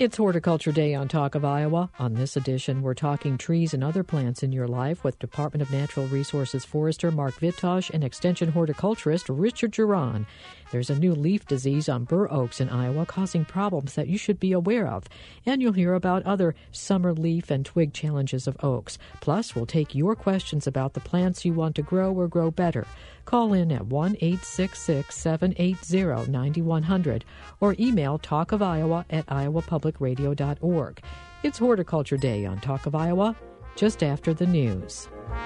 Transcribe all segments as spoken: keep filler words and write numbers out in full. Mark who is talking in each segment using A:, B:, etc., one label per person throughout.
A: It's Horticulture Day on Talk of Iowa. On this edition, we're talking trees and other plants in your life with Department of Natural Resources Forester Mark Vitosh and Extension horticulturist Richard Geron. There's a new leaf disease on bur oaks in Iowa causing problems that you should be aware of. And you'll hear about other summer leaf and twig challenges of oaks. Plus, we'll take your questions about the plants you want to grow or grow better. Call in at one eight six six, seven eight zero, nine one zero zero or email talkofiowa at iowa public radio dot org. It's Horticulture Day on Talk of Iowa, just after the news.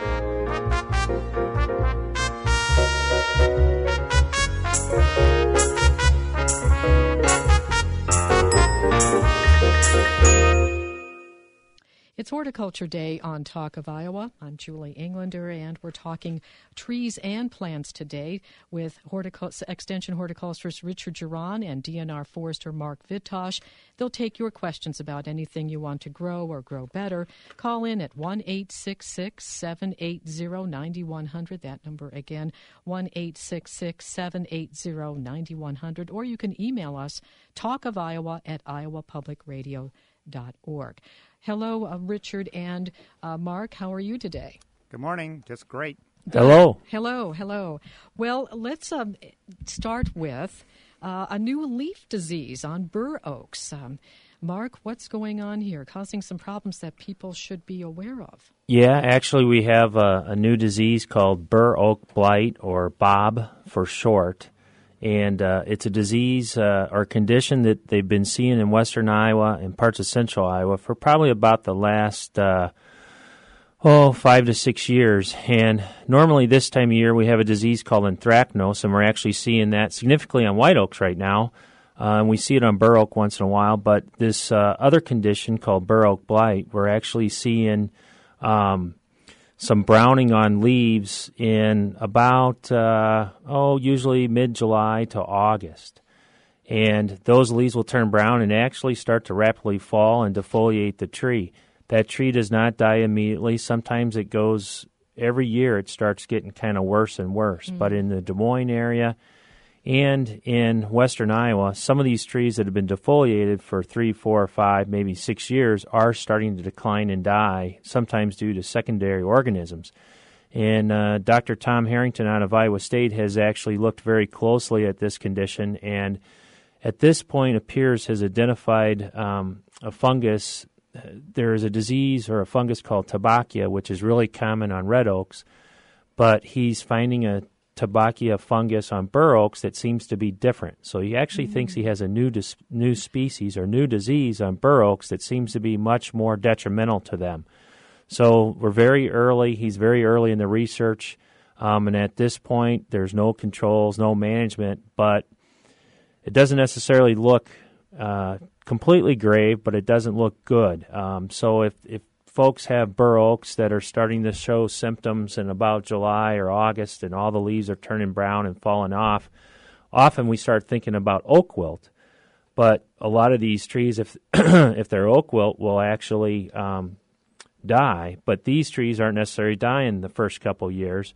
A: It's Horticulture Day on Talk of Iowa. I'm Julie Englander, and we're talking trees and plants today with Horticul- Extension horticulturist Richard Geron and D N R forester Mark Vitosh. They'll take your questions about anything you want to grow or grow better. Call in at one eight six six, seven eight zero, nine one zero zero. That number again, one eight six six, seven eight zero, nine one zero zero. Or you can email us, talkofiowa at iowa public radio dot org. Hello, uh, Richard and uh, Mark. How are you today?
B: Good morning. Just great.
A: Good.
C: Hello.
A: Hello, hello. Well, let's um, start with uh, a new leaf disease on bur oaks. Um, Mark, what's going on here, causing some problems that people should be aware of?
C: Yeah, actually we have a, a new disease called bur oak blight, or B O B for short. And uh, it's a disease uh, or condition that they've been seeing in western Iowa and parts of central Iowa for probably about the last, uh, oh, five to six years. And normally this time of year we have a disease called anthracnose, and we're actually seeing that significantly on white oaks right now. Uh, and we see it on bur oak once in a while. But this uh, other condition called bur oak blight, we're actually seeing um, some browning on leaves in about, uh, oh, usually mid-July to August. And those leaves will turn brown and actually start to rapidly fall and defoliate the tree. That tree does not die immediately. Sometimes it goes, every year it starts getting kind of worse and worse. Mm. But in the Des Moines area and in western Iowa, some of these trees that have been defoliated for three, four, five, maybe six years are starting to decline and die, sometimes due to secondary organisms. And uh, Doctor Tom Harrington out of Iowa State has actually looked very closely at this condition, and at this point appears has identified um, a fungus. There is a disease or a fungus called Tabachia, which is really common on red oaks, but he's finding a Tabachia fungus on bur oaks that seems to be different. So he actually mm-hmm. thinks he has a new dis- new species or new disease on bur oaks that seems to be much more detrimental to them. So we're very early. He's very early in the research, um, and at this point there's no controls, no management, but it doesn't necessarily look uh, completely grave, but it doesn't look good. Um, so if, if folks have bur oaks that are starting to show symptoms in about July or August and all the leaves are turning brown and falling off, often we start thinking about oak wilt. But a lot of these trees, if if they're oak wilt, will actually um, die. But these trees aren't necessarily dying the first couple years.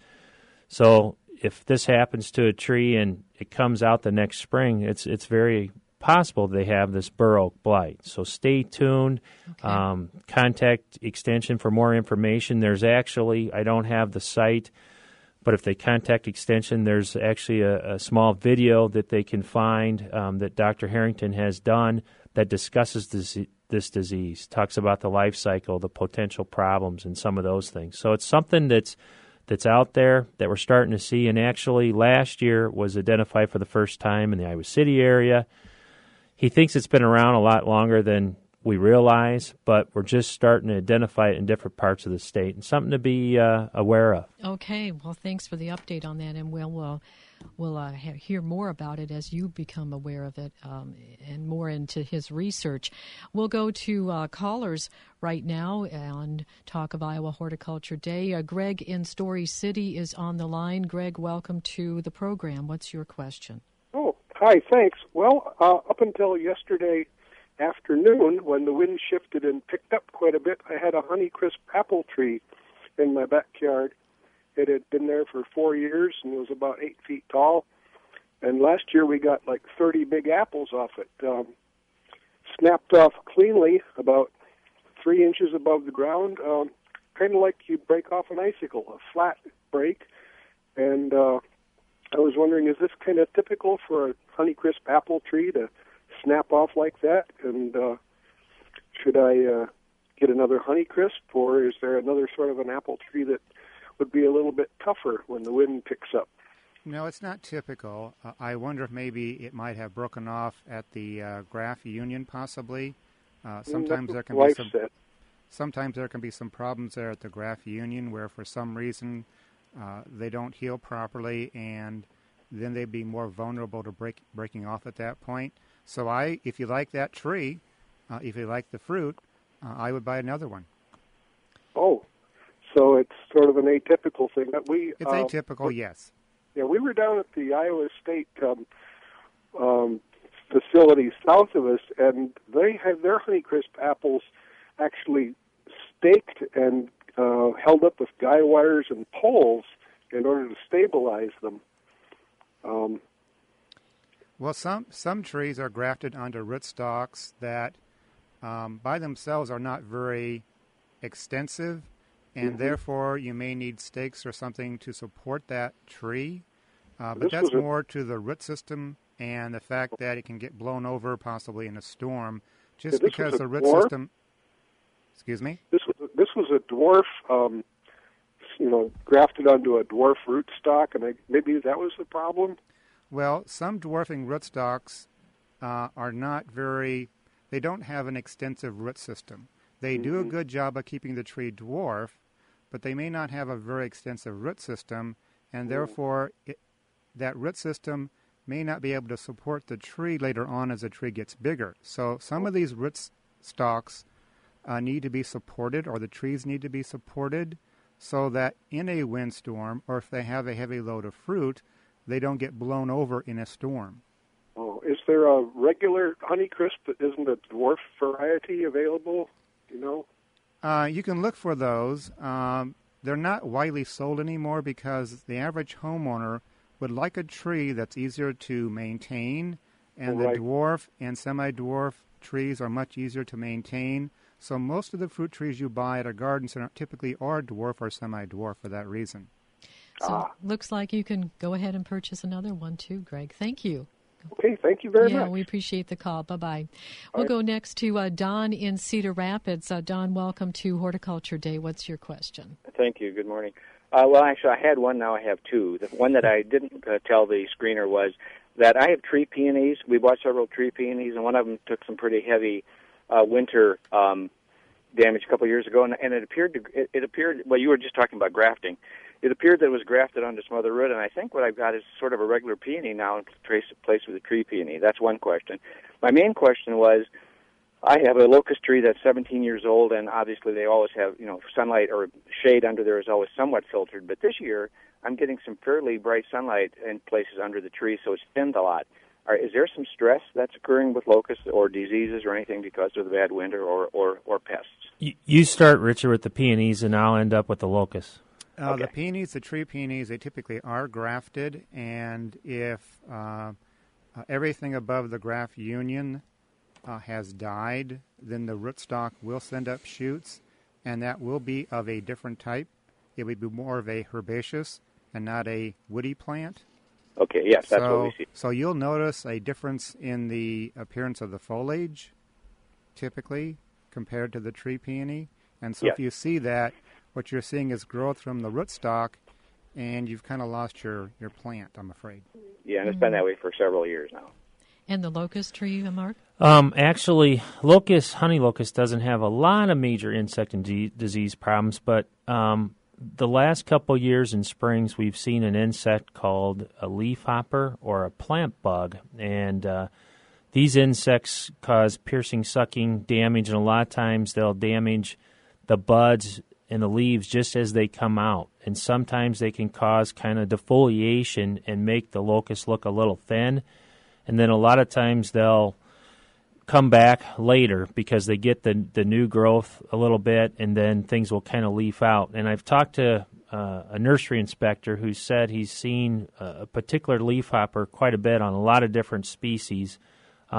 C: So if this happens to a tree and it comes out the next spring, it's it's very possible they have this bur oak blight. So stay tuned. Okay. Um, contact Extension for more information. There's actually, I don't have the site, but if they contact Extension, there's actually a, a small video that they can find um, that Doctor Harrington has done that discusses this, this disease, talks about the life cycle, the potential problems, and some of those things. So it's something that's that's out there that we're starting to see, and actually last year was identified for the first time in the Iowa City area. He thinks it's been around a lot longer than we realize, but we're just starting to identify it in different parts of the state, and something to be uh, aware of.
A: Okay, well, thanks for the update on that, and we'll uh, we'll uh, hear more about it as you become aware of it um, and more into his research. We'll go to uh, callers right now on Talk of Iowa Horticulture Day. Uh, Greg in Story City is on the line. Greg, welcome to the program. What's your question?
D: Oh, hi, thanks. Well, uh, up until yesterday afternoon, when the wind shifted and picked up quite a bit, I had a Honeycrisp apple tree in my backyard. It had been there for four years and was about eight feet tall. And last year we got like thirty big apples off it. Um, snapped off cleanly about three inches above the ground, um, kind of like you break off an icicle, a flat break. And uh, I was wondering, is this kind of typical for a Honeycrisp apple tree to snap off like that? And uh, should I uh, get another Honeycrisp, or is there another sort of an apple tree that would be a little bit tougher when the wind picks up?
B: No, it's not typical. Uh, I wonder if maybe it might have broken off at the uh, graft union, possibly. Uh, sometimes there can be some.
D: Said.
B: Sometimes there can be some problems there at the graft union where, for some reason, uh, they don't heal properly, and then they'd be more vulnerable to break, breaking off at that point. So, I, if you like that tree, uh, if you like the fruit, uh, I would buy another one.
D: Oh, so it's sort of an atypical thing that we.
B: It's
D: uh,
B: atypical, yes.
D: Yeah, we were down at the Iowa State um, um, facility south of us, and they had their Honeycrisp apples actually staked and uh, held up with guy wires and poles in order to stabilize them. Um,
B: well, some some trees are grafted onto rootstocks that, um, by themselves, are not very extensive. And mm-hmm. therefore, you may need stakes or something to support that tree. Uh, but
D: this
B: that's
D: a,
B: more to the root system and the fact that it can get blown over, possibly in a storm, just
D: yeah,
B: because the root
D: dwarf.
B: system. Excuse me.
D: This was a, this was a dwarf, um, you know, grafted onto a dwarf rootstock, and I, maybe that was the problem.
B: Well, some dwarfing rootstocks uh, are not very. They don't have an extensive root system. They mm-hmm. do a good job of keeping the tree dwarf, but they may not have a very extensive root system, and therefore it, that root system may not be able to support the tree later on as the tree gets bigger. So some of these root stalks uh, need to be supported, or the trees need to be supported, so that in a windstorm, or if they have a heavy load of fruit, they don't get blown over in a storm.
D: Oh, is there a regular Honeycrisp that isn't a dwarf variety available? You know,
B: uh, you can look for those. Um, they're not widely sold anymore because the average homeowner would like a tree that's easier to maintain, and
D: right.
B: the dwarf and semi-dwarf trees are much easier to maintain. So most of the fruit trees you buy at a garden center typically are dwarf or semi-dwarf for that reason.
A: So
D: ah.
A: looks like you can go ahead and purchase another one too, Greg. Thank you.
D: Okay, thank you very
A: yeah,
D: much.
A: Yeah, we appreciate the call. Bye-bye. We'll
D: right.
A: go next to uh, Don in Cedar Rapids. Uh, Don, welcome to Horticulture Day. What's your question?
E: Thank you. Good morning. Uh, well, actually, I had one. Now I have two. The one that I didn't uh, tell the screener was that I have tree peonies. We bought several tree peonies, and one of them took some pretty heavy uh, winter um, damage a couple of years ago, and, and it appeared to it, it appeared. Well, you were just talking about grafting. It appeared that it was grafted onto some other root, and I think what I've got is sort of a regular peony now in place with a tree peony. That's one question. My main question was, I have a locust tree that's seventeen years old, and obviously they always have, you know, sunlight or shade under there is always somewhat filtered. But this year, I'm getting some fairly bright sunlight in places under the tree, so it's thinned a lot. Are, is there some stress that's occurring with locusts or diseases or anything because of the bad winter or, or, or pests?
C: You, you start, Richard, with the peonies, and I'll end up with the locusts.
B: Uh,
E: okay.
B: The peonies, the tree peonies, they typically are grafted, and if uh, uh, everything above the graft union uh, has died, then the rootstock will send up shoots, and that will be of a different type. It would be more of a herbaceous and not a woody plant.
E: Okay, yes, that's
B: so,
E: what we see.
B: So you'll notice a difference in the appearance of the foliage, typically, compared to the tree peony. And so
E: yes.
B: if you see that, what you're seeing is growth from the rootstock, and you've kind of lost your, your plant, I'm afraid.
E: Yeah, and it's been that way for several years now.
A: And the locust tree, Mark?
C: Um, actually, locust, honey locust doesn't have a lot of major insect and de- disease problems, but um, the last couple years in springs, we've seen an insect called a leafhopper or a plant bug, and uh, these insects cause piercing, sucking damage, and a lot of times they'll damage the buds and the leaves just as they come out, and sometimes they can cause kind of defoliation and make the locust look a little thin, and then a lot of times they'll come back later because they get the the new growth a little bit, and then things will kind of leaf out. And I've talked to uh, a nursery inspector who said he's seen a particular leafhopper quite a bit on a lot of different species. Um,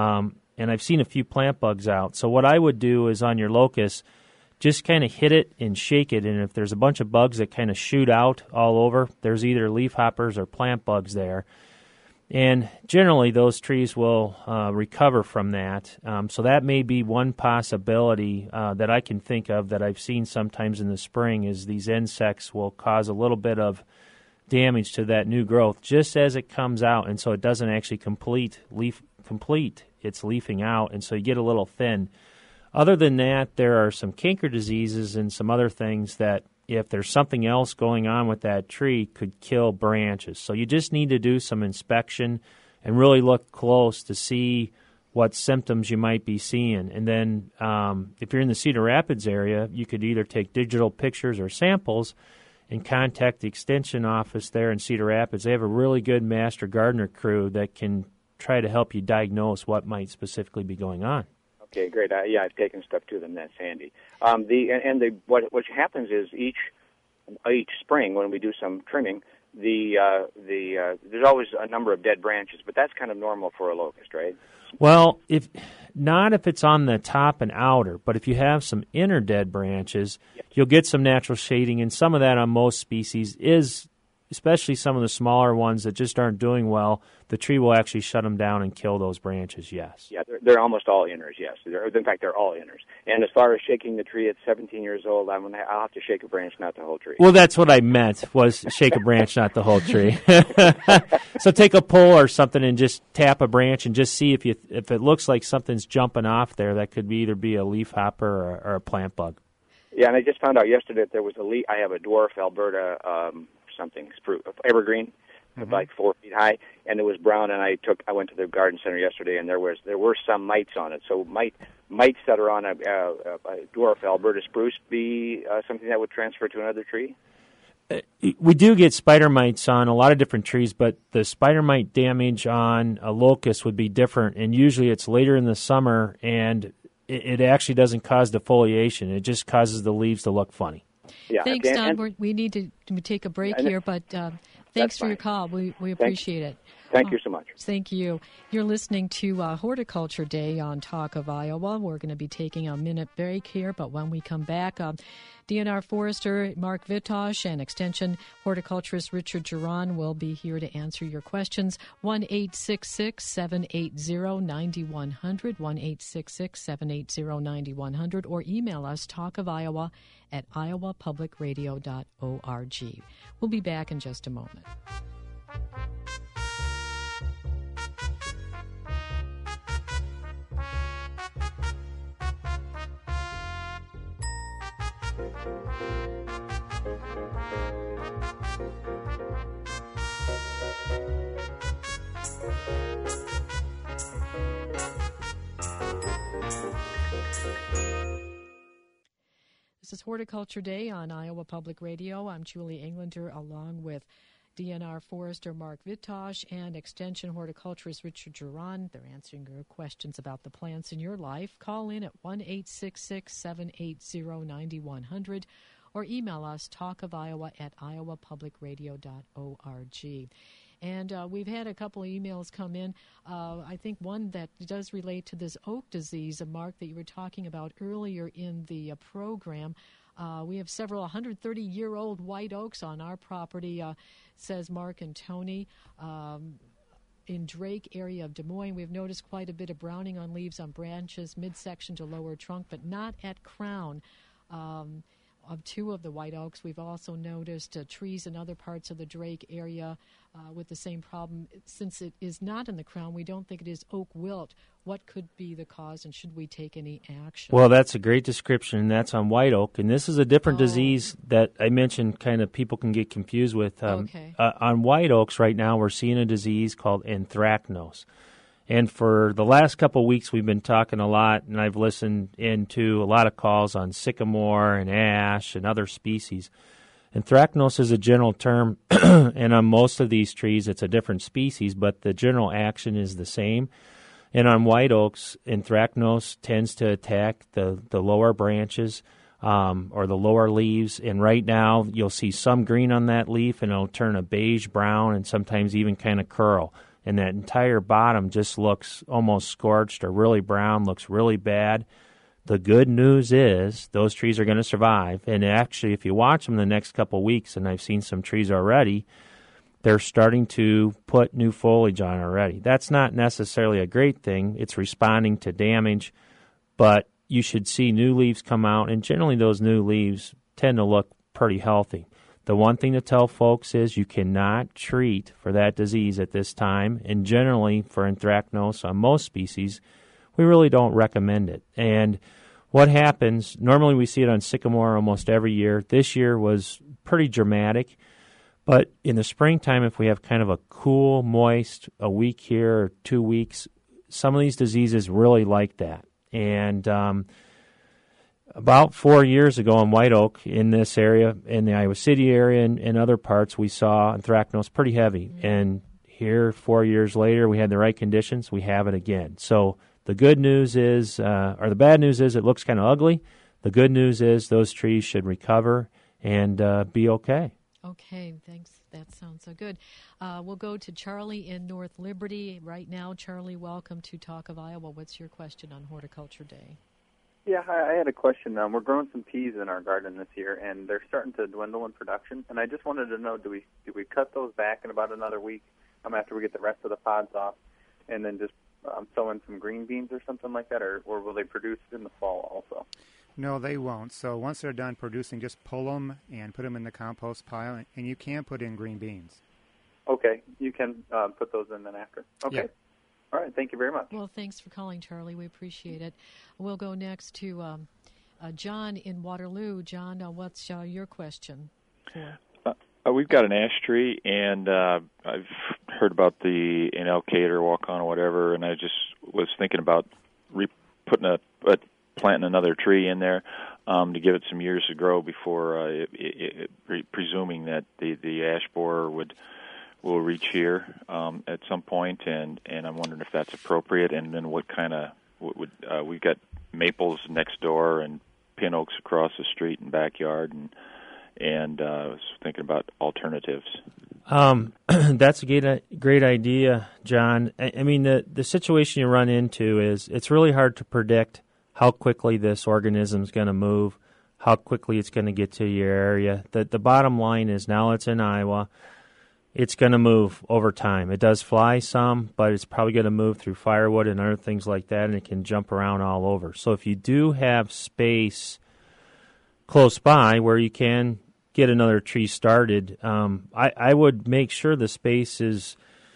C: and I've seen a few plant bugs out. So what I would do is on your locust, just kind of hit it and shake it, and if there's a bunch of bugs that kind of shoot out all over, there's either leafhoppers or plant bugs there. And generally those trees will uh, recover from that. Um, so that may be one possibility uh, that I can think of that I've seen sometimes in the spring is these insects will cause a little bit of damage to that new growth just as it comes out, and so it doesn't actually complete leaf complete its leafing out, and so you get a little thin. Other than that, there are some canker diseases and some other things that if there's something else going on with that tree could kill branches. So you just need to do some inspection and really look close to see what symptoms you might be seeing. And then um, if you're in the Cedar Rapids area, you could either take digital pictures or samples and contact the extension office there in Cedar Rapids. They have a really good master gardener crew that can try to help you diagnose what might specifically be going on.
E: Okay, great. Uh, yeah, I've taken stuff to them. That's handy. Um, the and, and the what what happens is each each spring when we do some trimming, the uh, the uh, there's always a number of dead branches, but that's kind of normal for a locust, right?
C: Well, if not if it's on the top and outer, but if you have some inner dead branches, yep. You'll get some natural shading, and some of that on most species is, especially some of the smaller ones that just aren't doing well, the tree will actually shut them down and kill those branches, yes.
E: Yeah, they're, they're almost all inners, yes. They're, in fact, they're all inners. And as far as shaking the tree at seventeen years old, I'm gonna, I'll have to shake a branch, not the whole tree.
C: Well, that's what I meant, was shake a branch, not the whole tree. So take a pull or something and just tap a branch and just see if you if it looks like something's jumping off there. That could be either be a leafhopper or, or a plant bug.
E: Yeah, and I just found out yesterday that there was a leaf. I have a dwarf Alberta um, something, spruce, evergreen, mm-hmm. like four feet high, and it was brown. And I took, I went to the garden center yesterday, and there was there were some mites on it. So might mites that are on a, a, a dwarf Alberta spruce be uh, something that would transfer to another tree?
C: We do get spider mites on a lot of different trees, but the spider mite damage on a locust would be different, and usually it's later in the summer, and it, it actually doesn't cause defoliation. It just causes the leaves to look funny.
E: Yeah.
A: Thanks,
E: and,
A: Don.
E: and,
A: We're, we need to, to take a break
E: and,
A: here, but uh, thanks for
E: fine.
A: your call. We we appreciate
E: Thank,
A: it.
E: Thank
A: uh,
E: you so much.
A: Thank you. You're listening to uh, Horticulture Day on Talk of Iowa. We're going to be taking a minute break here, but when we come back, uh, D N R Forester Mark Vitosh and Extension Horticulturist Richard Geron will be here to answer your questions. one eight six six, seven eight zero, nine one zero zero, one eight six six, seven eight zero, nine one zero zero, or email us talkofiowa at iowa public radio dot org. We'll be back in just a moment. This is Horticulture Day on Iowa Public Radio. I'm Julie Englander along with D N R Forester Mark Vitosh and Extension Horticulturist Richard Geron. They're answering your questions about the plants in your life. Call in at one eight six six, seven eight zero, nine one zero zero or email us talkofiowa at iowa public radio dot org. And uh, we've had a couple of emails come in. Uh, I think one that does relate to this oak disease, a Mark, that you were talking about earlier in the uh, program. Uh, we have several one hundred thirty-year-old white oaks on our property, uh, says Mark and Tony. Um, in Drake area of Des Moines, we've noticed quite a bit of browning on leaves on branches, midsection to lower trunk, but not at crown. Um, Of two of the white oaks, we've also noticed uh, trees in other parts of the Drake area uh, with the same problem. Since it is not in the crown, we don't think it is oak wilt. What could be the cause, and should we take any action?
C: Well, that's a great description, and that's on white oak. And this is a different
A: oh.
C: disease that I mentioned kind of people can get confused with. Um,
A: okay.
C: uh, on white oaks right now, we're seeing a disease called anthracnose. And for the last couple of weeks, we've been talking a lot, and I've listened into a lot of calls on sycamore and ash and other species. Anthracnose is a general term, and on most of these trees, it's a different species, but the general action is the same. And on white oaks, anthracnose tends to attack the, the lower branches um, or the lower leaves. And right now, you'll see some green on that leaf, and it'll turn a beige brown and sometimes even kind of curl. and that entire bottom just looks almost scorched or really brown, looks really bad. The good news is those trees are going to survive. And actually, if you watch them the next couple of weeks, and I've seen some trees already, they're starting to put new foliage on already. That's not necessarily a great thing. It's responding to damage, but you should see new leaves come out, and generally those new leaves tend to look pretty healthy. The one thing to tell folks is you cannot treat for that disease at this time, and generally for anthracnose on most species, we really don't recommend it. And what happens, normally we see it on sycamore almost every year. This year was pretty dramatic. But in the springtime, if we have kind of a cool, moist, a week here or two weeks, some of these diseases really like that. And um, about four years ago in White Oak, in this area, in the Iowa City area and, and other parts, we saw anthracnose pretty heavy. Mm-hmm. And here, four years later, we had the right conditions. We have it again. So the good news is, uh, or the bad news is it looks kind of ugly. The good news is those trees should recover and uh, be okay.
A: Okay, thanks. That sounds so good. Uh, we'll go to Charlie in North Liberty right now. Charlie, welcome to Talk of Iowa. What's your question on Horticulture Day?
F: Yeah, hi, I had a question. Um, we're growing some peas in our garden this year, and they're starting to dwindle in production. And I just wanted to know, do we do we cut those back in about another week um, after we get the rest of the pods off, and then just um, sow in some green beans or something like that, or, or will they produce in the fall also?
B: No, they won't. So once they're done producing, just pull them and put them in the compost pile, and you can put in green beans.
F: Okay, you can uh, put those in then after. Okay.
B: Yeah.
F: All right, thank you very much.
A: Well, thanks for calling, Charlie. We appreciate it. We'll go next to um, uh, John in Waterloo. John, uh, what's uh, your question for?
G: Uh, we've got an ash tree, and uh, I've heard about the inalcator, walk-on, or whatever, and I just was thinking about re- putting a, a planting another tree in there um, to give it some years to grow before, uh, it, it, it, pre- presuming that the, the ash borer would will reach here um, at some point, and, and I'm wondering if that's appropriate, and then what kind of what would uh, we've got maples next door and pin oaks across the street and backyard, and and uh, I was thinking about alternatives.
C: Um, that's a great, great idea, John. I, I mean, the the situation you run into is it's really hard to predict how quickly this organism is going to move, how quickly it's going to get to your area. The, the bottom line is now it's in Iowa. It's going to move over time. It does fly some, but it's probably going to move through firewood and other things like that, and it can jump around all over. So if you do have space close by where you can get another tree started, um, I, I would make sure the space is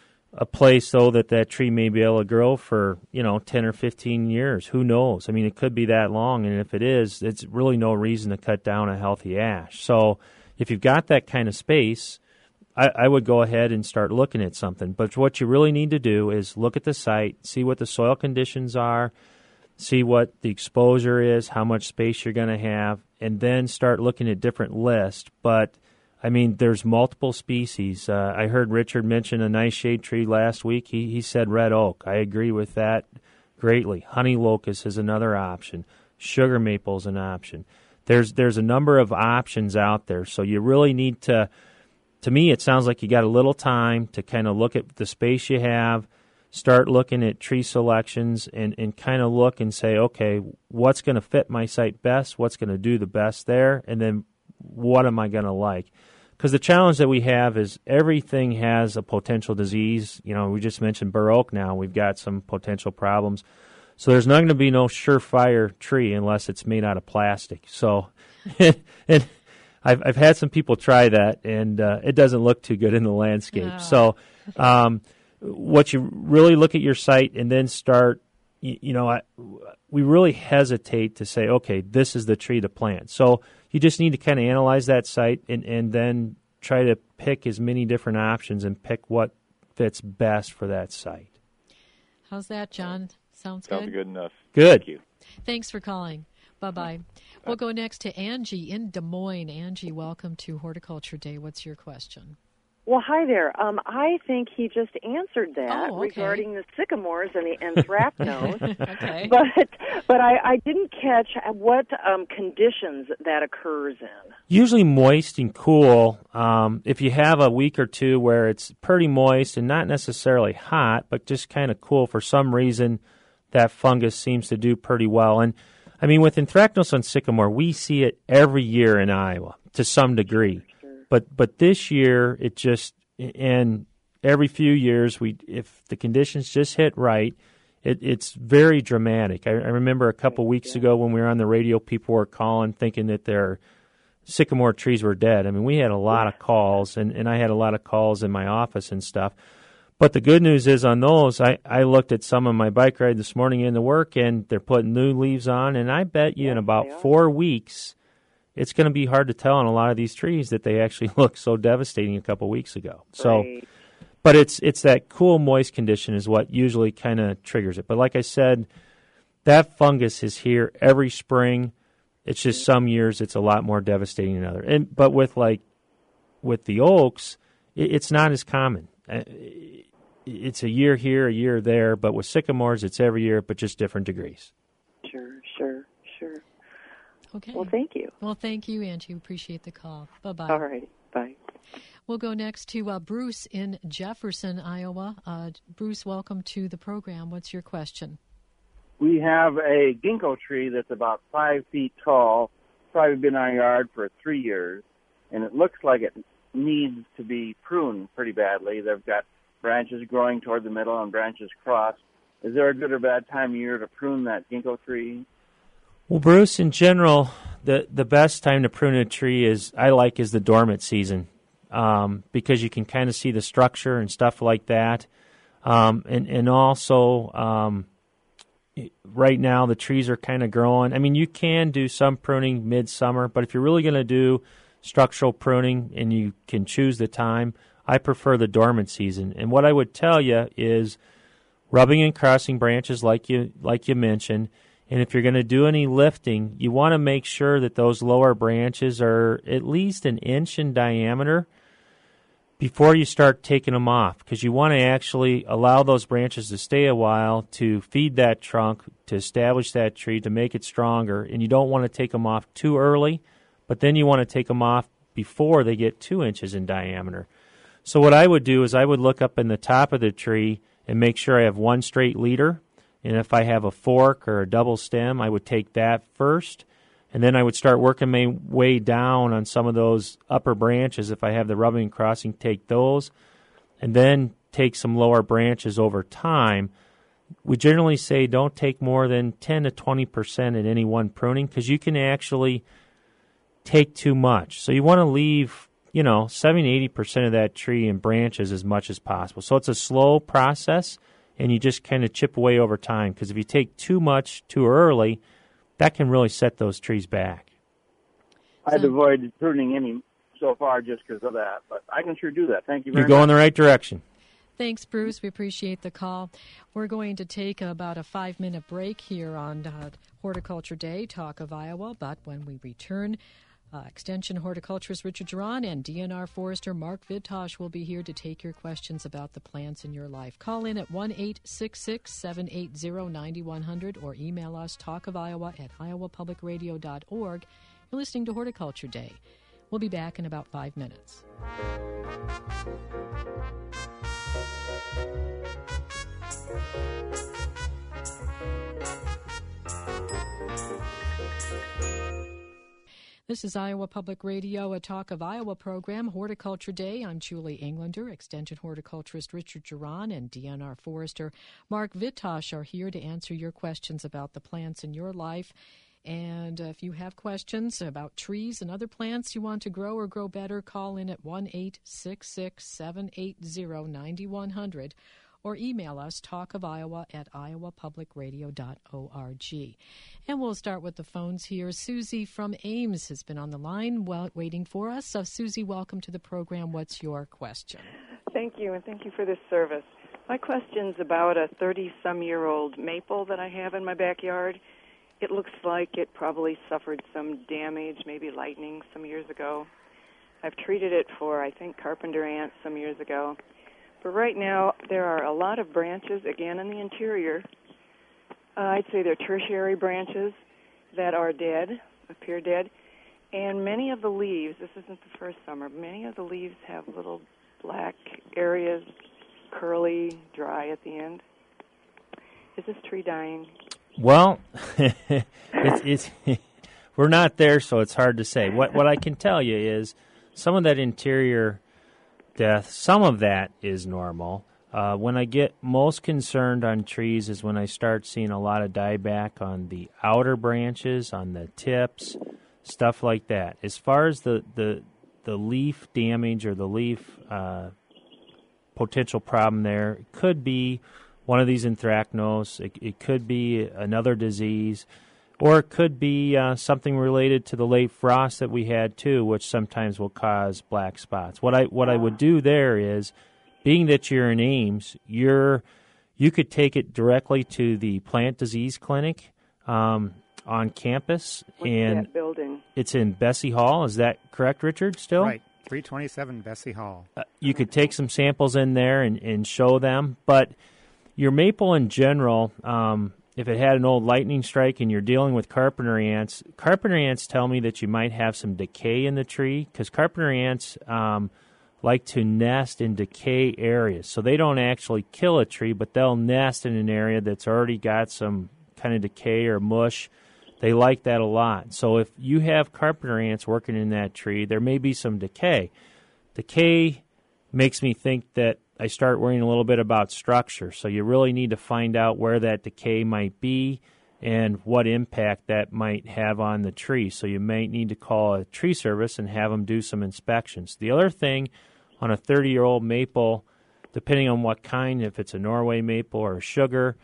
C: a place, though, that that tree may be able to grow for, you know, ten or fifteen years. Who knows? I mean, it could be that long, and if it is, it's really no reason to cut down a healthy ash. So if you've got that kind of space, I, I would go ahead and start looking at something. But what you really need to do is look at the site, see what the soil conditions are, see what the exposure is, how much space you're going to have, and then start looking at different lists. But I mean, there's multiple species. Uh, I heard Richard mention a nice shade tree last week. He he said red oak. I agree with that greatly. Honey locust is another option. Sugar maple is an option. There's there's a number of options out there. So you really need to, to me, it sounds like you got a little time to kind of look at the space you have, start looking at tree selections, and, and kind of look and say, okay, what's going to fit my site best? What's going to do the best there? And then what am I going to like? Because the challenge that we have is everything has a potential disease. You know, we just mentioned bur oak now. We've got some potential problems. So there's not going to be no surefire tree unless it's made out of plastic. So and I've, I've had some people try that, and uh, it doesn't look too good in the landscape. No. So um, what you really look at your site and then start, you, you know, I, we really hesitate to say, okay, this is the tree to plant. So you just need to kind of analyze that site and, and then try to pick as many different options and pick what fits best for that site.
A: How's that, John? Sounds,
G: Sounds
A: good?
G: good enough.
C: Good.
G: Thank you.
A: Thanks for calling. Bye-bye. We'll go next to Angie in Des Moines. Angie, welcome to Horticulture Day. What's your question?
H: Well, hi there. Um, I think he just answered that
A: Oh, okay.
H: regarding the sycamores and the anthracnose.
A: Okay.
H: But but I, I didn't catch what um, conditions that occurs in.
C: Usually moist and cool. Um, if you have a week or two where it's pretty moist and not necessarily hot, but just kind of cool for some reason, that fungus seems to do pretty well. And I mean, with anthracnose on sycamore, we see it every year in Iowa to some degree. But but this year, it just, and every few years, we if the conditions just hit right, it, it's very dramatic. I, I remember a couple weeks
H: yeah.
C: ago when we were on the radio, people were calling thinking that their sycamore trees were dead. I mean, we had a lot of calls, and, and I had a lot of calls in my office and stuff. But the good news is on those, I, I looked at some of my bike ride this morning into work, and they're putting new leaves on, and I bet you
H: Yes,
C: in about
H: they are.
C: four weeks, it's going to be hard to tell on a lot of these trees that they actually look so devastating a couple weeks ago. So,
H: Right.
C: but it's it's that cool, moist condition is what usually kind of triggers it. But like I said, that fungus is here every spring. It's just some years it's a lot more devastating than others. And but with like with the oaks, it, it's not as common. Uh, It's a year here, a year there. But with sycamores, it's every year, but just different degrees.
H: Sure, sure, sure.
A: Okay.
H: Well, thank you.
A: Well, thank you, Angie. We appreciate the call. Bye-bye.
H: All right, bye.
A: We'll go next to uh, Bruce in Jefferson, Iowa. Uh, Bruce, welcome to the program. What's your question?
I: We have a ginkgo tree that's about five feet tall, probably been in our yard for three years, and it looks like it needs to be pruned pretty badly. They've got branches growing toward the middle and branches crossed. Is there a good or bad time of year to prune that ginkgo tree?
C: Well, Bruce, in general, the, the best time to prune a tree is, I like, is the dormant season, um, because you can kind of see the structure and stuff like that. Um, and, and also, um, right now, the trees are kind of growing. I mean, you can do some pruning midsummer, but if you're really going to do structural pruning and you can choose the time, I prefer the dormant season. And what I would tell you is rubbing and crossing branches like you like you mentioned. And if you're going to do any lifting, you want to make sure that those lower branches are at least an inch in diameter before you start taking them off, because you want to actually allow those branches to stay a while to feed that trunk, to establish that tree, to make it stronger. And you don't want to take them off too early, but then you want to take them off before they get two inches in diameter. So what I would do is I would look up in the top of the tree and make sure I have one straight leader. And if I have a fork or a double stem, I would take that first. And then I would start working my way down on some of those upper branches. If I have the rubbing and crossing, take those. And then take some lower branches over time. We generally say don't take more than ten to twenty percent at any one pruning, because you can actually take too much. So you want to leave, you know, seventy, eighty percent of that tree in branches as much as possible. So it's a slow process, and you just kind of chip away over time, because if you take too much too early, that can really set those trees back.
I: I've avoided pruning any so far just because of that, but I can sure do that. Thank you very
C: You're
I: much.
C: going in the right direction.
A: Thanks, Bruce. We appreciate the call. We're going to take about a five-minute break here on uh, Horticulture Day, Talk of Iowa, but when we return, Uh, Extension horticulturist Richard Geron and D N R forester Mark Vidtosh will be here to take your questions about the plants in your life. Call in at one eight six six, seven eight zero, nine one zero zero or email us talkofiowa at iowa public radio dot org. You're listening to Horticulture Day. We'll be back in about five minutes. This is Iowa Public Radio, a Talk of Iowa program, Horticulture Day. I'm Julie Englander. Extension horticulturist Richard Geron and D N R forester Mark Vidtosh are here to answer your questions about the plants in your life. And uh, if you have questions about trees and other plants you want to grow or grow better, call in at one eight six six, seven eight zero, nine one zero zero or email us talkofiowa at iowa public radio dot org. And we'll start with the phones here. Susie from Ames has been on the line well, waiting for us. So, Susie, welcome to the program. What's your question?
J: Thank you, and thank you for this service. My question's about a thirty-some-year-old maple that I have in my backyard. It looks like it probably suffered some damage, maybe lightning, some years ago. I've treated it for, I think, carpenter ants some years ago. But right now, there are a lot of branches, again, in the interior. Uh, I'd say they're tertiary branches that are dead, appear dead. And many of the leaves, this isn't the first summer, many of the leaves have little black areas, curly, dry at the end. Is this tree dying?
C: Well, it's, it's we're not there, so it's hard to say. What what I can tell you is some of that interior death, some of that is normal. Uh, when I get most concerned on trees is when I start seeing a lot of dieback on the outer branches, on the tips, stuff like that. As far as the, the, the leaf damage or the leaf uh, potential problem there, it could be one of these anthracnose, it, it could be another disease, or it could be uh, something related to the late frost that we had too, which sometimes will cause black spots. What I what I would do there is, being that you're in Ames, you're you could take it directly to the plant disease clinic um, on campus.
J: What's
C: and
J: that building?
C: It's in Bessie Hall. Is that correct, Richard? Still
B: right, three twenty-seven Bessie Hall.
C: Uh, you could take some samples in there and, and show them, but your maple in general, um, if it had an old lightning strike and you're dealing with carpenter ants, carpenter ants tell me that you might have some decay in the tree, because carpenter ants um, like to nest in decay areas. So they don't actually kill a tree, but they'll nest in an area that's already got some kind of decay or mush. They like that a lot. So if you have carpenter ants working in that tree, there may be some decay. Decay makes me think that I start worrying a little bit about structure. So you really need to find out where that decay might be and what impact that might have on the tree. So you may need to call a tree service and have them do some inspections. The other thing on a thirty-year-old maple, depending on what kind, if it's a Norway maple or a sugar,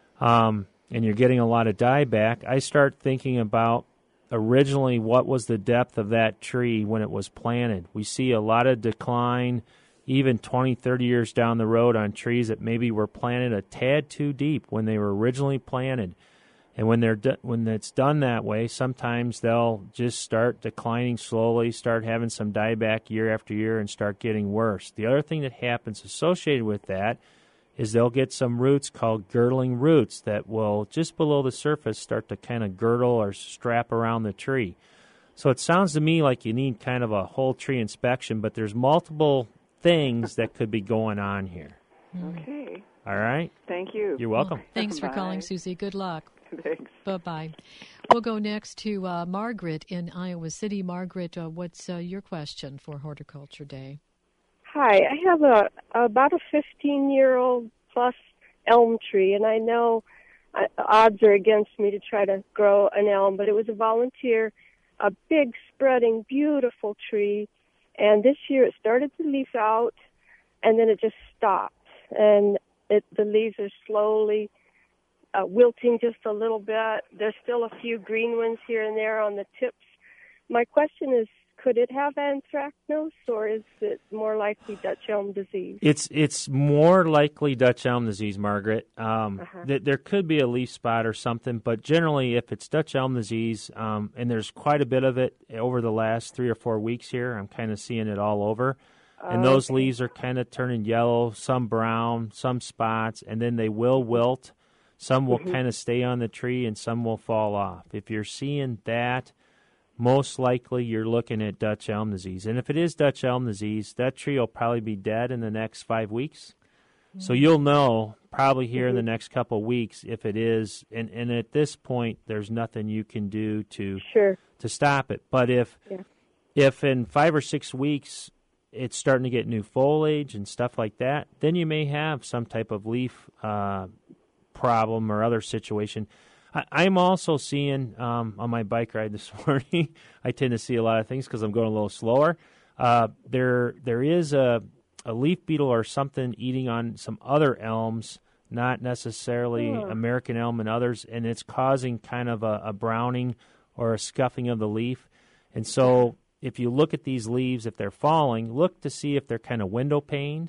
C: um, and you're getting a lot of dieback, I start thinking about originally what was the depth of that tree when it was planted. We see a lot of decline even twenty, thirty years down the road on trees that maybe were planted a tad too deep when they were originally planted. And when they're do- when it's done that way, sometimes they'll just start declining slowly, start having some dieback year after year, and start getting worse. The other thing that happens associated with that is they'll get some roots called girdling roots that will, just below the surface, start to kind of girdle or strap around the tree. So it sounds to me like you need kind of a whole tree inspection, but there's multiple things that could be going on here.
J: Okay.
C: All right?
J: Thank you.
C: You're welcome.
A: Well, thanks for
J: Bye.
A: calling, Susie. Good luck.
J: Thanks.
A: Bye-bye. We'll go next to uh, Margaret in Iowa City. Margaret, uh, what's uh, your question for Horticulture Day?
K: Hi, I have a about a fifteen-year-old plus elm tree, and I know uh, odds are against me to try to grow an elm, but it was a volunteer, a big, spreading, beautiful tree, and this year it started to leaf out, and then it just stopped, and it, the leaves are slowly uh, wilting just a little bit. There's still a few green ones here and there on the tips. My question is, could it have anthracnose, or is it more likely Dutch elm disease?
C: It's it's more likely Dutch elm disease, Margaret. Um,
K: Uh-huh.
C: th- there could be a leaf spot or something, but generally if it's Dutch elm disease, um, and there's quite a bit of it over the last three or four weeks here, I'm kind of seeing it all over. And those
K: Okay.
C: leaves are kind of turning yellow, some brown, some spots, and then they will wilt. Some will
K: Mhm.
C: kind of stay on the tree, and some will fall off. If you're seeing that, most likely you're looking at Dutch elm disease. And if it is Dutch elm disease, that tree will probably be dead in the next five weeks. So you'll know probably here in the next couple of weeks if it is. And, and at this point, there's nothing you can do to
K: Sure.
C: to stop it. But if
K: Yeah.
C: if in five or six weeks it's starting to get new foliage and stuff like that, then you may have some type of leaf uh, problem or other situation. I, I'm also seeing um, on my bike ride this morning, I tend to see a lot of things because I'm going a little slower. Uh, there, there is a, a leaf beetle or something eating on some other elms, not necessarily
K: Oh.
C: American elm and others, and it's causing kind of a, a browning or a scuffing of the leaf. And so if you look at these leaves, if they're falling, look to see if they're kind of window paned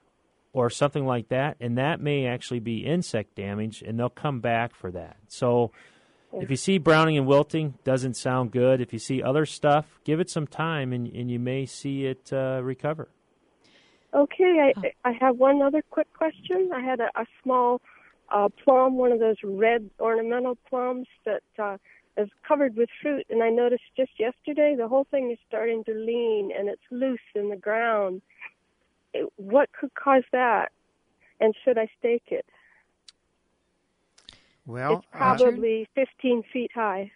C: or something like that, and that may actually be insect damage, and they'll come back for that. So If you see browning and wilting, doesn't sound good. If you see other stuff, give it some time, and, and you may see it uh, recover.
K: Okay, I I have one other quick question. I had a, a small uh, plum, one of those red ornamental plums that uh, is covered with fruit, and I noticed just yesterday the whole thing is starting to lean, and it's loose in the ground. It, what could cause that, and should I stake it?
B: Well,
K: it's probably uh, fifteen feet high.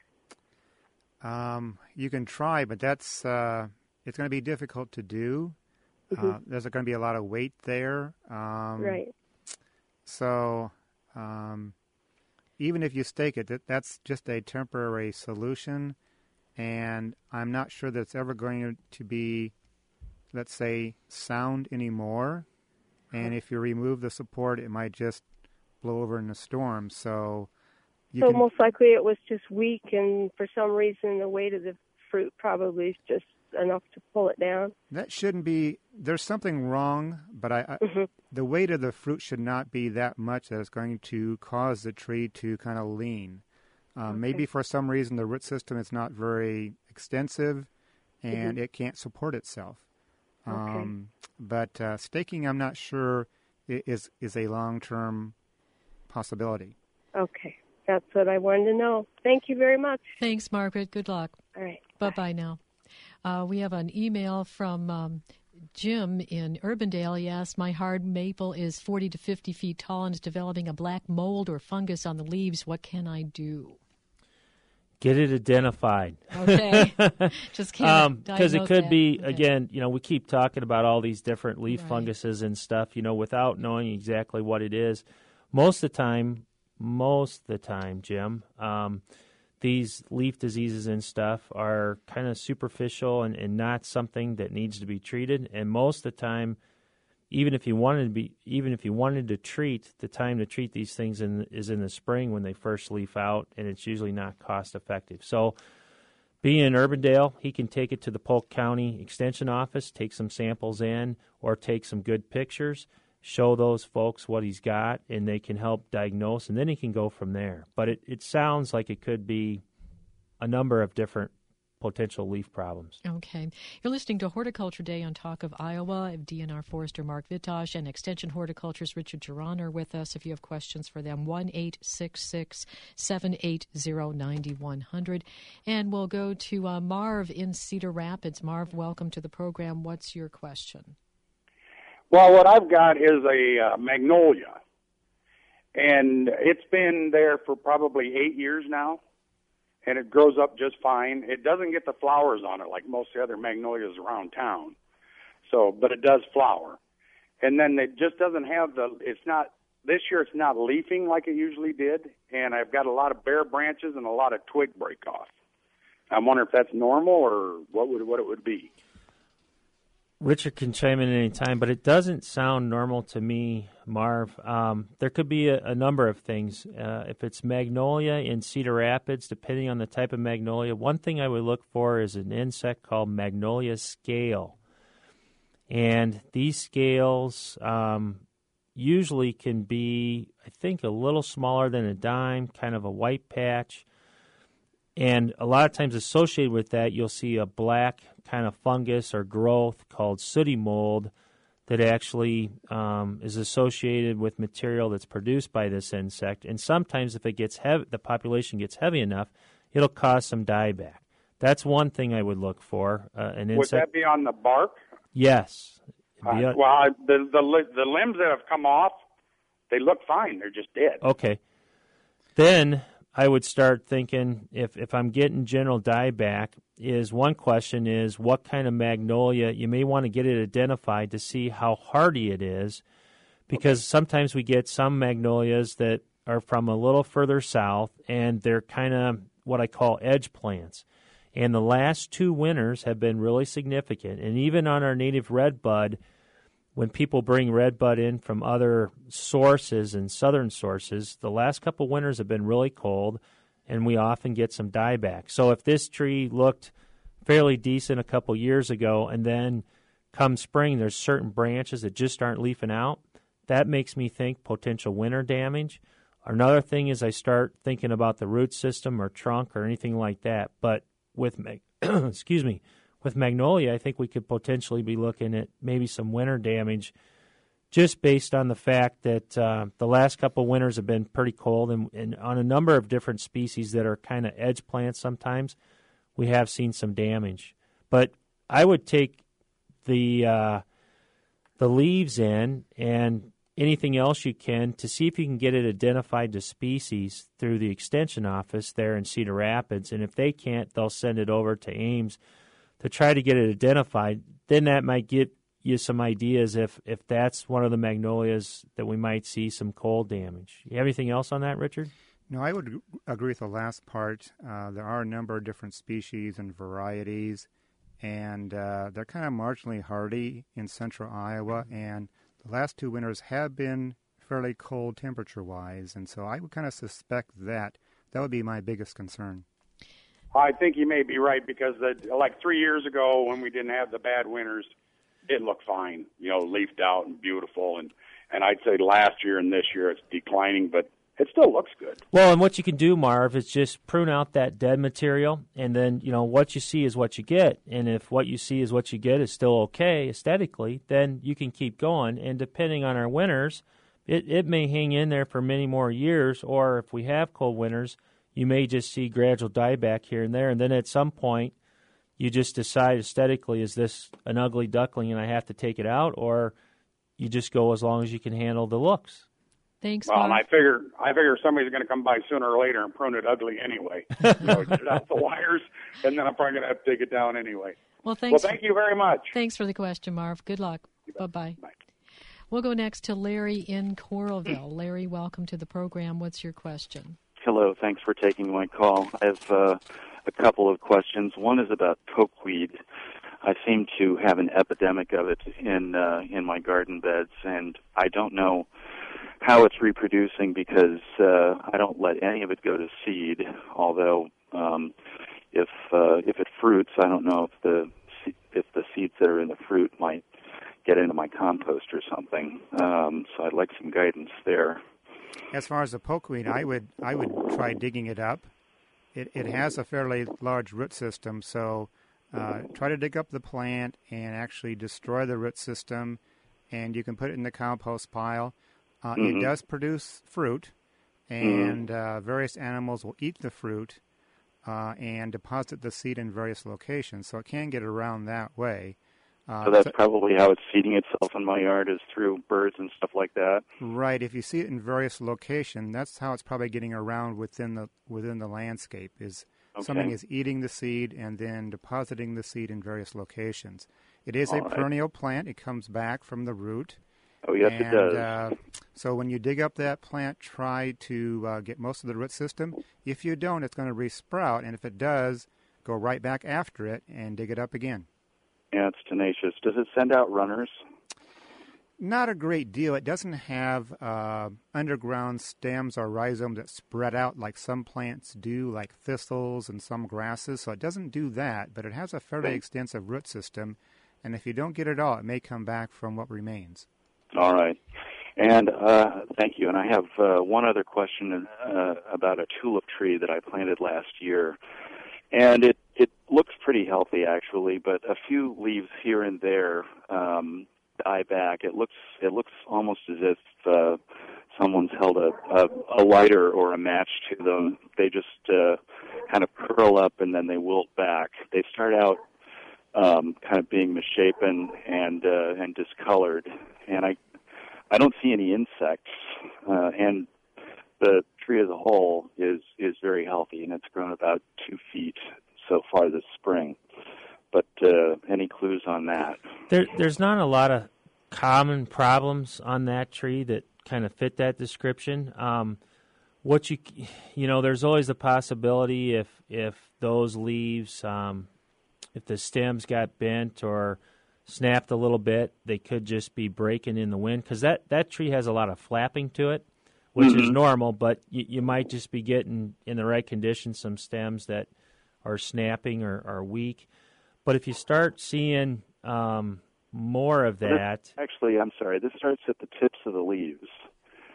B: Um, you can try, but that's uh, it's going to be difficult to do. Mm-hmm. Uh, there's going to be a lot of weight there. Um,
K: right.
B: So um, even if you stake it, that, that's just a temporary solution, and I'm not sure that it's ever going to be, let's say, sound anymore. And if you remove the support, it might just blow over in a storm. So, you
K: so
B: can,
K: most likely it was just weak, and for some reason the weight of the fruit probably is just enough to pull it down.
B: That shouldn't be. There's something wrong, but I, I
K: mm-hmm.
B: the weight of the fruit should not be that much that it's going to cause the tree to kind of lean. Um,
K: okay.
B: Maybe for some reason the root system is not very extensive, and
K: mm-hmm.
B: it can't support itself.
K: Okay.
B: Um, but uh, staking, I'm not sure is is a long-term possibility.
K: Okay, that's what I wanted to know. Thank you very much.
A: Thanks, Margaret. Good luck.
K: All right.
A: Bye-bye now. Uh, we have an email from um, Jim in Urbandale. He asked, my hard maple is forty to fifty feet tall and is developing a black mold or fungus on the leaves. What can I do?
C: Get it identified.
A: Okay. Just can't
C: Because um, it could
A: that.
C: be,
A: okay.
C: again, you know, we keep talking about all these different leaf
A: right.
C: funguses and stuff, you know, without knowing exactly what it is. Most of the time, most of the time, Jim, um, these leaf diseases and stuff are kind of superficial and, and not something that needs to be treated. And most of the time, even if you wanted to be, even if you wanted to treat, the time to treat these things in, is in the spring when they first leaf out, and it's usually not cost effective. So, being in Urbandale, he can take it to the Polk County Extension Office, take some samples in, or take some good pictures, show those folks what he's got, and they can help diagnose, and then he can go from there. But it, it sounds like it could be a number of different potential leaf problems.
A: Okay. You're listening to Horticulture Day on Talk of Iowa. D N R Forester Mark Vitosh and Extension Horticulturist Richard Geron are with us. If you have questions for them, one eight six six, seven eight zero, nine one zero zero. And we'll go to uh, Marv in Cedar Rapids. Marv, welcome to the program. What's your question?
L: Well, what I've got is a uh, magnolia, and it's been there for probably eight years now, and it grows up just fine. It doesn't get the flowers on it like most of the other magnolias around town, so but it does flower. And then it just doesn't have the, it's not, this year it's not leafing like it usually did, and I've got a lot of bare branches and a lot of twig break off. I'm wondering if that's normal or what would what it would be.
C: Richard can chime in any time, but it doesn't sound normal to me, Marv. Um, there could be a, a number of things. Uh, if it's magnolia in Cedar Rapids, depending on the type of magnolia, one thing I would look for is an insect called magnolia scale. And these scales um, usually can be, I think, a little smaller than a dime, kind of a white patch. And a lot of times associated with that, you'll see a black kind of fungus or growth called sooty mold that actually um, is associated with material that's produced by this insect. And sometimes if it gets heavy, the population gets heavy enough, it'll cause some dieback. That's one thing I would look for. Uh, an insect.
L: Would that be on the bark?
C: Yes.
L: Uh,
C: a,
L: well, I, the, the the limbs that have come off, they look fine. They're just dead.
C: Okay. Then I would start thinking, if, if I'm getting general dieback, is one question is what kind of magnolia. You may want to get it identified to see how hardy it is, because okay. sometimes we get some magnolias that are from a little further south, and they're kind of what I call edge plants. And the last two winters have been really significant. And even on our native redbud, when people bring redbud in from other sources and southern sources, the last couple winters have been really cold, and we often get some dieback. So if this tree looked fairly decent a couple years ago, and then come spring there's certain branches that just aren't leafing out, that makes me think potential winter damage. Another thing is I start thinking about the root system or trunk or anything like that. But with mag- excuse me, with magnolia, I think we could potentially be looking at maybe some winter damage, just based on the fact that uh, the last couple of winters have been pretty cold, and, and on a number of different species that are kind of edge plants sometimes, we have seen some damage. But I would take the uh, the leaves in and anything else you can to see if you can get it identified to species through the extension office there in Cedar Rapids. And if they can't, they'll send it over to Ames to try to get it identified. Then that might get you some ideas if, if that's one of the magnolias that we might see some cold damage. You have anything else on that, Richard?
B: No, I would agree with the last part. Uh, there are a number of different species and varieties, and uh, they're kind of marginally hardy in central Iowa, and the last two winters have been fairly cold temperature-wise, and so I would kind of suspect that. That would be my biggest concern.
L: I think you may be right, because the, like three years ago when we didn't have the bad winters, it looked fine, you know, leafed out and beautiful. And, and I'd say last year and this year it's declining, but it still looks good.
C: Well, and what you can do, Marv, is just prune out that dead material, and then, you know, what you see is what you get. And if what you see is what you get is still okay aesthetically, then you can keep going. And depending on our winters, it, it may hang in there for many more years, or if we have cold winters, you may just see gradual dieback here and there. And then at some point, you just decide aesthetically, is this an ugly duckling and I have to take it out, or you just go as long as you can handle the looks.
A: Thanks,
L: Well,
A: Marv.
L: and I figure I figure somebody's going to come by sooner or later and prune it ugly anyway. You know, get out the wires, and then I'm probably going to have to take it down anyway.
A: Well, thanks.
L: Well, thank you very much.
A: Thanks for the question, Marv. Good luck. Bye-bye.
L: Bye.
A: We'll go next to Larry in Coralville. Larry, welcome to the program. What's your question?
M: Hello. Thanks for taking my call. I have uh, a couple of questions. One is about pokeweed. I seem to have an epidemic of it in uh, in my garden beds, and I don't know how it's reproducing because uh, I don't let any of it go to seed. Although um, if uh, if it fruits, I don't know if the if the seeds that are in the fruit might get into my compost or something. Um, so I'd like some guidance there.
B: As far as the pokeweed, I would I would try digging it up. It it has a fairly large root system, so uh, try to dig up the plant and actually destroy the root system, and you can put it in the compost pile. Uh,
M: mm-hmm.
B: It does produce fruit, and mm-hmm. uh, various animals will eat the fruit uh, and deposit the seed in various locations, so it can get around that way. Uh,
M: so that's
B: so,
M: probably how it's feeding itself in my yard, is through birds and stuff like that.
B: Right. If you see it in various locations, that's how it's probably getting around within the within the landscape. Is okay. Something is eating the seed and then depositing the seed in various locations. It is
M: All
B: a
M: right.
B: perennial plant. It comes back from the root.
M: Oh, yes,
B: and,
M: it does.
B: Uh, so when you dig up that plant, try to uh, get most of the root system. If you don't, it's going to resprout, and if it does, go right back after it and dig it up again.
M: Yeah, it's tenacious. Does it send out runners?
B: Not a great deal. It doesn't have uh, underground stems or rhizomes that spread out like some plants do, like thistles and some grasses. So it doesn't do that, but it has a fairly okay. extensive root system, and if you don't get it all, it may come back from what remains.
M: All right. And uh, thank you. And I have uh, one other question uh, about a tulip tree that I planted last year. And it, it looks pretty healthy, actually, but a few leaves here and there um, die back. It looks it looks almost as if uh, someone's held a, a, a lighter or a match to them. They just uh, kind of curl up and then they wilt back. They start out um, kind of being misshapen and uh, and discolored. And I I don't see any insects, uh, and the tree as a whole is, is very healthy, and it's grown about two feet so far this spring. But uh, any clues on that?
C: There, there's not a lot of common problems on that tree that kind of fit that description. Um, what you you know, there's always the possibility if if those leaves, um, if the stems got bent or snapped a little bit, they could just be breaking in the wind, because that, that tree has a lot of flapping to it, which mm-hmm. is normal, but you, you might just be getting, in the right conditions, some stems that are snapping or are weak. But if you start seeing um, more of that...
M: This, actually, I'm sorry, this starts at the tips of the leaves.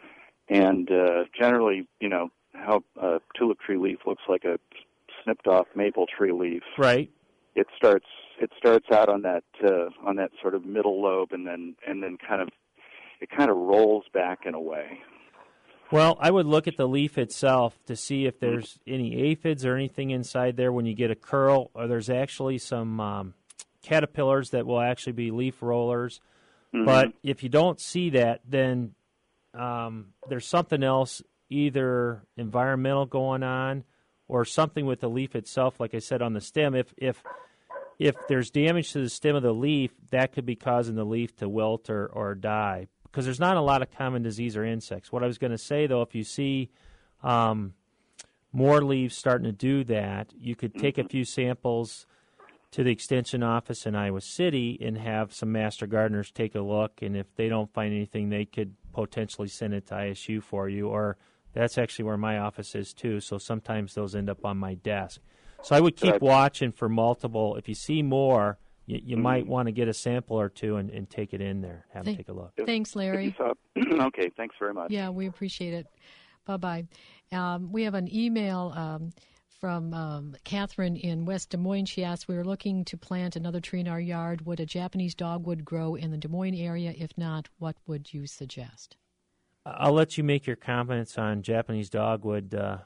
M: And uh, generally, you know, how a tulip tree leaf looks like a snipped off maple tree leaf.
C: Right.
M: It starts it starts out on that uh, on that sort of middle lobe, and then and then kind of it kind of rolls back in a way.
C: Well, I would look at the leaf itself to see if there's any aphids or anything inside there when you get a curl, or there's actually some um, caterpillars that will actually be leaf rollers. Mm-hmm. But if you don't see that, then um, there's something else, either environmental going on or something with the leaf itself, like I said, on the stem. If if if there's damage to the stem of the leaf, that could be causing the leaf to wilt or, or die, because there's not a lot of common disease or insects. What I was going to say, though, if you see um, more leaves starting to do that, you could take a few samples to the Extension office in Iowa City and have some master gardeners take a look, and if they don't find anything, they could potentially send it to I S U for you, or that's actually where my office is, too, so sometimes those end up on my desk. So I would keep right. watching for multiple. If you see more, you, you mm-hmm. might want to get a sample or two and, and take it in there, have Thank, them take a look.
A: Thanks, Larry.
M: Okay, thanks very much.
A: Yeah, we appreciate it. Bye-bye. Um, we have an email um, from um, Catherine in West Des Moines. She asks, we are looking to plant another tree in our yard. Would a Japanese dogwood grow in the Des Moines area? If not, what would you suggest?
C: I'll let you make your comments on Japanese dogwood uh,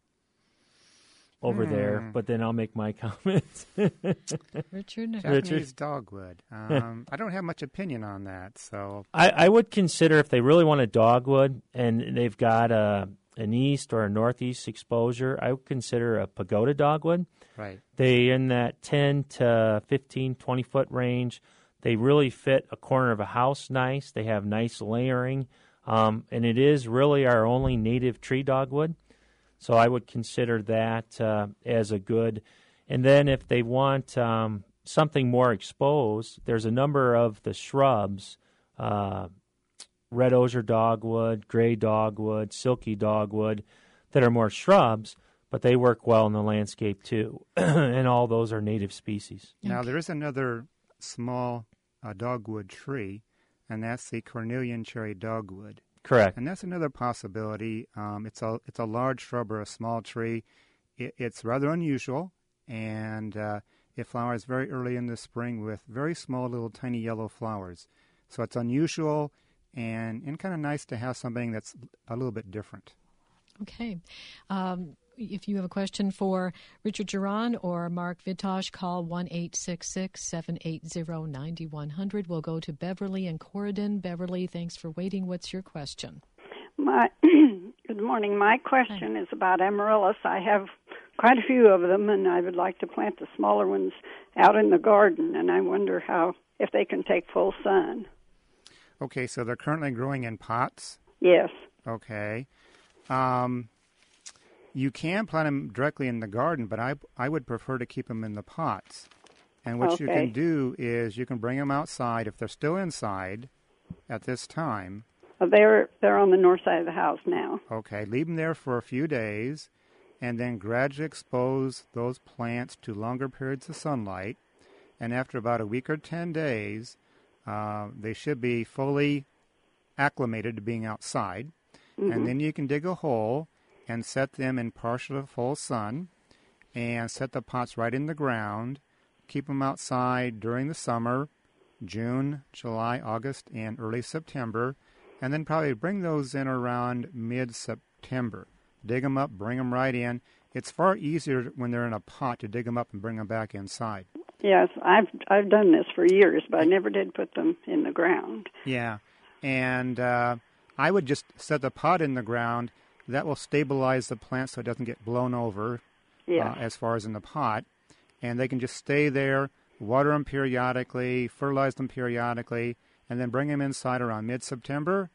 C: over hmm. there, but then I'll make my comments.
A: Richard?
B: Japanese
C: Richard?
B: dogwood. Um, I don't have much opinion on that. So
C: I, I would consider, if they really want a dogwood and they've got a, an east or a northeast exposure, I would consider a pagoda dogwood.
B: Right.
C: They in that ten to fifteen, twenty foot range. They really fit a corner of a house nice. They have nice layering. Um, and it is really our only native tree dogwood. So I would consider that uh, as a good. And then if they want um, something more exposed, there's a number of the shrubs, uh, red osier dogwood, gray dogwood, silky dogwood, that are more shrubs, but they work well in the landscape too. And all those are native species.
B: Now there is another small uh, dogwood tree, and that's the cornelian cherry dogwood.
C: Correct.
B: And that's another possibility. Um, it's a it's a large shrub or a small tree. It, it's rather unusual, and uh, it flowers very early in the spring with very small little tiny yellow flowers. So it's unusual and, and kind of nice to have something that's a little bit different.
A: Okay. Um, if you have a question for Richard Geron or Mark Vitosh, call one eight six six, seven eight zero, nine one zero zero. We'll go to Beverly and Corridon. Beverly, thanks for waiting. What's your question?
N: My Good morning. My question Hi. is about amaryllis. I have quite a few of them, and I would like to plant the smaller ones out in the garden, and I wonder how if they can take full sun.
B: Okay, so they're currently growing in pots?
N: Yes.
B: Okay. Um... You can plant them directly in the garden, but I, I would prefer to keep them in the pots. And what
N: okay.
B: you can do is you can bring them outside if they're still inside at this time.
N: Well, they're they're on the north side of the house now.
B: Okay, leave them there for a few days, and then gradually expose those plants to longer periods of sunlight. And after about a week or ten days, uh, they should be fully acclimated to being outside. Mm-hmm. And then you can dig a hole and set them in partial to full sun, and set the pots right in the ground. Keep them outside during the summer, June, July, August, and early September, and then probably bring those in around mid-September. Dig them up, bring them right in. It's far easier when they're in a pot to dig them up and bring them back inside.
N: Yes, I've I've done this for years, but I never did put them in the ground.
B: Yeah, and uh, I would just set the pot in the ground. That will stabilize the plant so it doesn't get blown over
N: yeah.
B: uh, as far as in the pot. And they can just stay there, water them periodically, fertilize them periodically, and then bring them inside around mid-September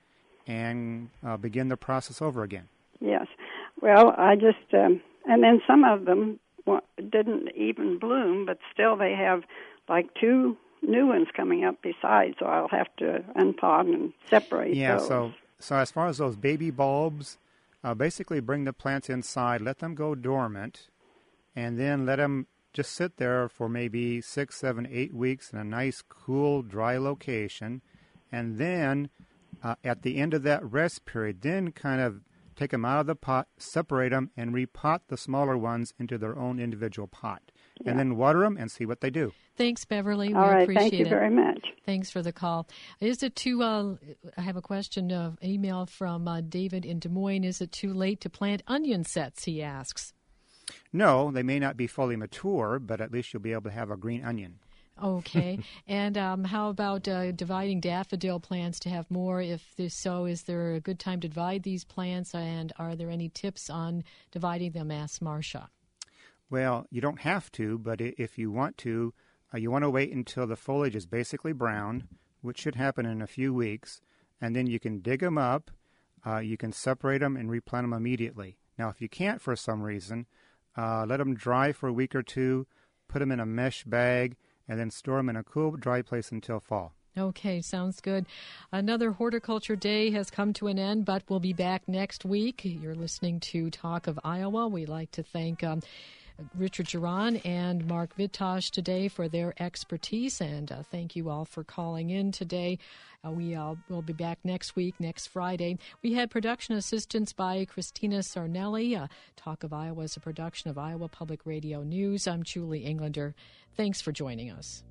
B: and uh, begin the process over again.
N: Yes. Well, I just, um, and then some of them didn't even bloom, but still they have like two new ones coming up besides, so I'll have to unpot and separate
B: yeah,
N: those.
B: so so as far as those baby bulbs, Uh, basically, bring the plants inside, let them go dormant, and then let them just sit there for maybe six, seven, eight weeks in a nice, cool, dry location. And then Uh, at the end of that rest period, then kind of take them out of the pot, separate them, and repot the smaller ones into their own individual pot. Yeah. And then water them and see what they do.
A: Thanks, Beverly.
N: All
A: we
N: right,
A: appreciate
N: thank you
A: it.
N: very much.
A: Thanks for the call. Is it too, uh, I have a question, of uh, email from uh, David in Des Moines. Is it too late to plant onion sets, he asks?
B: No, they may not be fully mature, but at least you'll be able to have a green onion.
A: Okay. And um, how about uh, dividing daffodil plants to have more? If this so, is there a good time to divide these plants, and are there any tips on dividing them, asks Marcia?
B: Well, you don't have to, but if you want to, uh, you want to wait until the foliage is basically brown, which should happen in a few weeks, and then you can dig them up, uh, you can separate them and replant them immediately. Now, if you can't for some reason, uh, let them dry for a week or two, put them in a mesh bag, and then store them in a cool, dry place until fall.
A: Okay, sounds good. Another Horticulture Day has come to an end, but we'll be back next week. You're listening to Talk of Iowa. We'd like to thank um, Richard Geron and Mark Vitosh today for their expertise, and uh, thank you all for calling in today. Uh, we uh, will be back next week, next Friday. We had production assistance by Christina Sarnelli. Uh, Talk of Iowa is a production of Iowa Public Radio News. I'm Julie Englander. Thanks for joining us.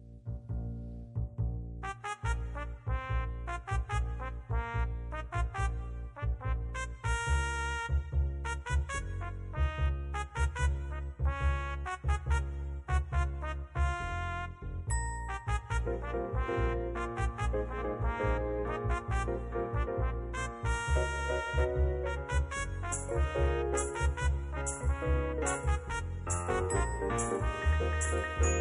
A: Thank you.